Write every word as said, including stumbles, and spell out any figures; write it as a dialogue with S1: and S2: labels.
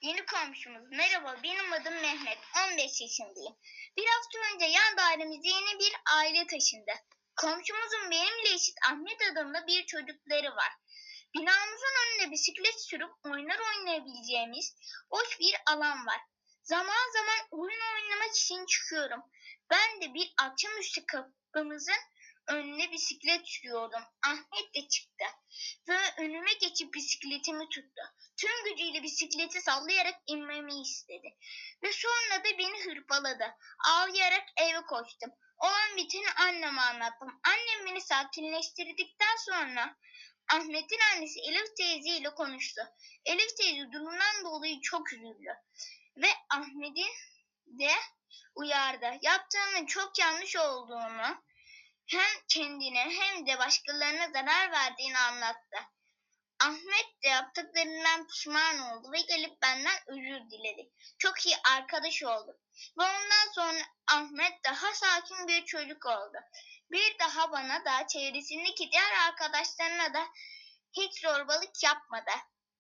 S1: Yeni komşumuz. Merhaba, benim adım Mehmet. on beş yaşındayım. Bir hafta önce yan dairemize yeni bir aile taşındı. Komşumuzun benimle eşit Ahmet adında bir çocukları var. Binamızın önüne bisiklet sürüp oynar oynayabileceğimiz boş bir alan var. Zaman zaman oyun oynamak için çıkıyorum. Ben de bir akşamüstü kapımızın önüne bisiklet sürüyordum. Ahmet de çıktı ve önüme geçip bisikletimi tuttu. Tüm gücüyle bisikleti sallayarak inmemi istedi ve sonra da beni hırpaladı. Ağlayarak eve koştum. Olan biteni anneme anlattım. Annem beni sakinleştirdikten sonra Ahmet'in annesi Elif teyze ile konuştu. Elif teyze durumdan dolayı çok üzüldü ve Ahmet'in de uyardı. Yaptığının çok yanlış olduğunu, hem kendine hem de başkalarına zarar verdiğini anlattı. Ahmet de yaptıklarından pişman oldu ve gelip benden özür diledi. Çok iyi arkadaş olduk ve ondan sonra Ahmet daha sakin bir çocuk oldu. Bir daha bana da çevresindeki diğer arkadaşlarına da hiç zorbalık yapmadı.